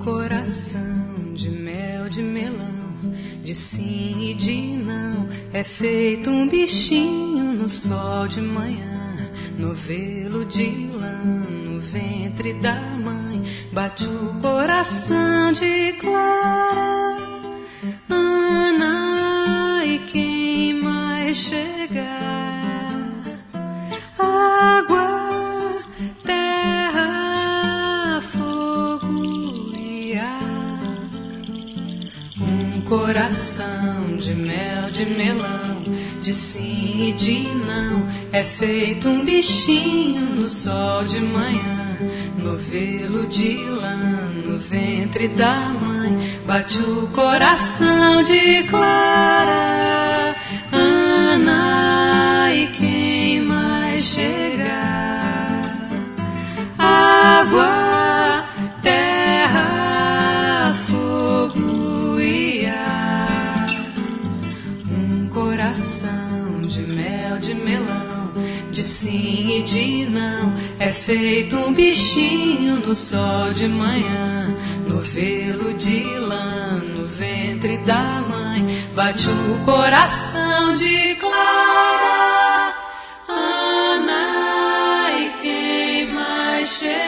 coração de mel, de melão, de sim e de não, é feito um bichinho no sol de manhã, novelo de lã, no ventre da mãe, bate o coração de Clara, Ana e quem mais chegar, água, terra, fogo e ar. Um coração de mel, de melão, de sim e de não, é feito um bichinho no sol de manhã, novelo de lã, no ventre da mãe, bate o coração de Clara, Ana e quem mais chegar, água, terra, fogo e ar. Um coração de mel, de melão, de sim e de não, é feito um bichinho no sol de manhã, novelo de lã, no ventre da mãe, bate o coração de Clara, Ana e quem mais chega.